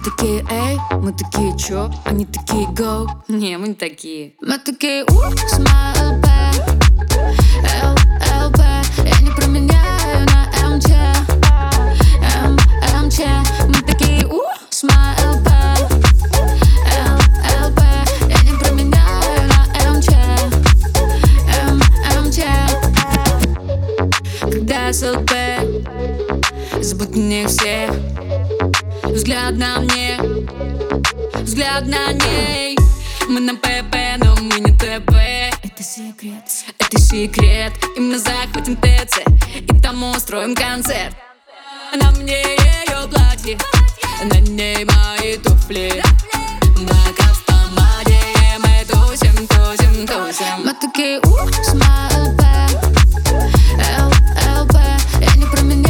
такие эй, мы такие чё? Они такие go. Не, мы не такие. Мы такие смайл Б, ЛЛБ. Я не променяю на МЧ, МЧ. Мы такие смайл Б, ЛЛБ. Я не променяю на МЧ, МЧ. Когда СЛП, забудь мне всех. Взгляд на мне, взгляд на ней. Мы на ПП, но мы не ТП. Это секрет, это секрет. И мы захватим ТЦ, и там устроим концерт. На мне ее платье, на ней мои туфли. Бока в помаде, мы тусим, тусим, тусим. Мы такие смайл Б, ЛЛБ. Я не променяю